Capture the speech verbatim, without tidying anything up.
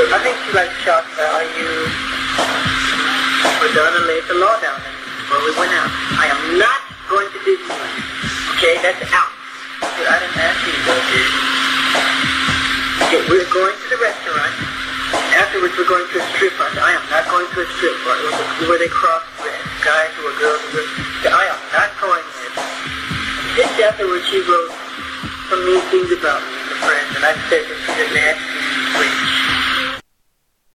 I think she likes shots that are you were done and laid the law down and before we went out. I am not going to Disneyland. Okay, that's out. But I didn't ask you to go to. Okay, we're going to the restaurant. Afterwards, we're going to a strip hunt. I am not going to a strip hunt where they cross guys or girls. I am not going there. Just afterwards, she wrote some mean things about me and the friends, and I said that she's a nasty witch.